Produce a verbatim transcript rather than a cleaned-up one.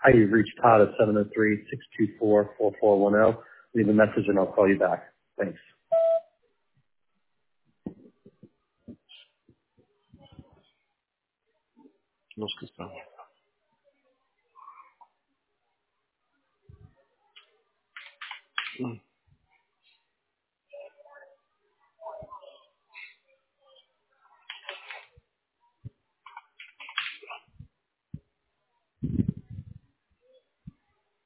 Hi, you've reached Todd at seven oh three, six two four, four four one zero. Leave a message and I'll call you back. Thanks. Los que están. Mm.